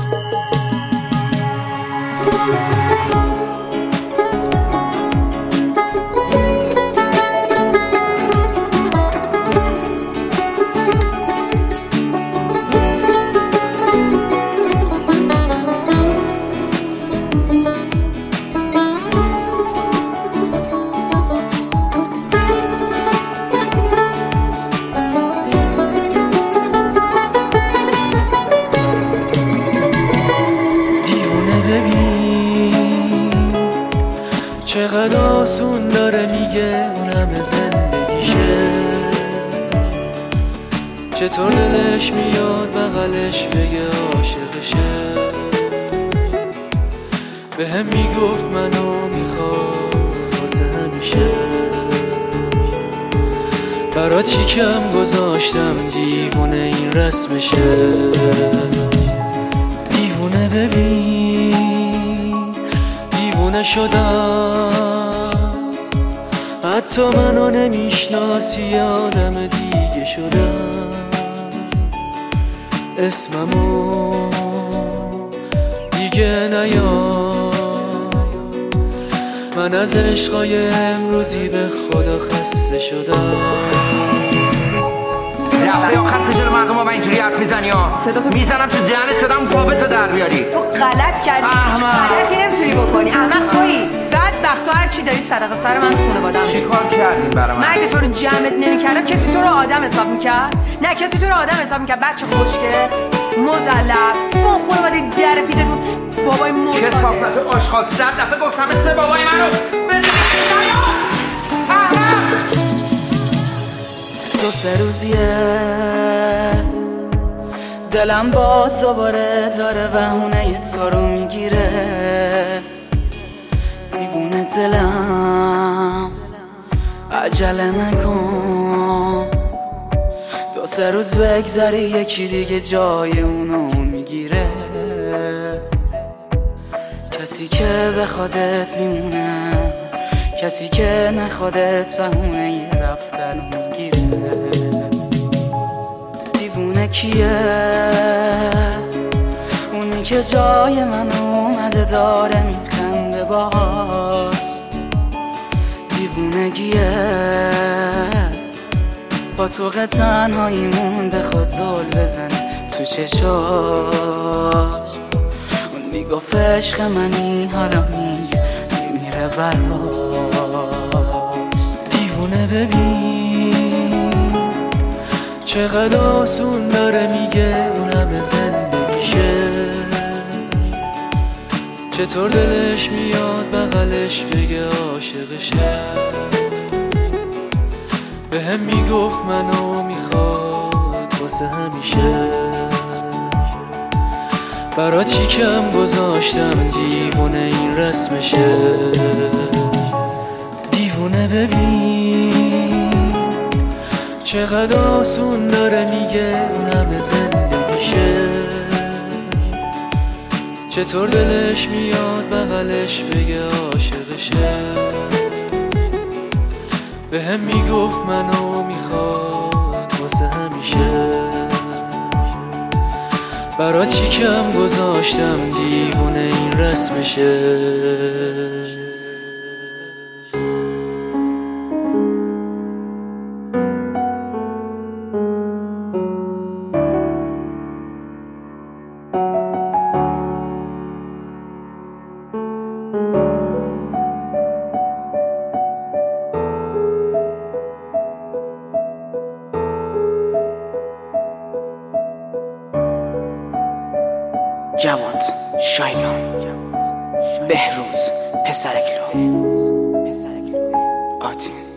چقدر آسون داره میگه اون همه زندگیشه، چطور دلش میاد بغلش بگه عاشقشه. به هم میگفت منو میخواد واسه همیشه، برا چی کم گذاشتم دیوونه این رسمشه. دیوونه ببین دیوونه شدم، حتی منو نمیشناسی آدم دیگه شدم. اسممو دیگه نیار، من از عشقای امروزی به خدا خسته شدم. رفته آخر چجور مردم با من اینجوری حرف میزنی ها؟ میزنم تو دهنت صدام پابتو در بیاری. تو غلط کردی، غلطی نمیتونی بکنی، احمق تویی. بدبخت، تو هر چی داری صدقه سر من خانواده‌ام. چی کار کردین برای من؟ من اگه تو رو جمعت نمی‌کردم کسی تو رو آدم حساب می‌کرد؟ نه کسی تو رو آدم حساب می‌کرد. بچه خوشگل مزلف اون خانواده در پیتتون بابای موت کثافت آشغال. 100 دفعه گفتم اسم بابای منو ببین. دو سه روزیه دلم باز دوباره داره بهونه تو رو میگیره. دیوونه دلم عجله نکن، دو سه روز بگذری یکی دیگه جای اونو میگیره. کسی که به خودت میمونه، کسی که نخودت بهونه رفتن میگیره. دیوونه کیه؟ اونی که جای من اومده داره میخنده باهاش. دیوونگیه با تو تنهاییمون به خود زل بزنه تو چشاش. اون میگفت عشق منی، حالا میمیره براش. دیوونه ببین چقدر آسون داره میگه اون همه زندگیشه، چطور دلش میاد بغلش بگه عاشقشه. به هم میگفت منو میخواد واسه همیشه، برا چی کم گذاشتم دیوونه این رسمشه. دیوونه ببین چقدر آسون داره میگه اون همه زندگیشه، چطور دلش میاد بغلش بگه عاشقشه. به هم میگفت منو میخواد واسه همیشه، برا چی کم گذاشتم دیوونه این رسمشه. جواد شایگان، بهروز پسرکلو، آتین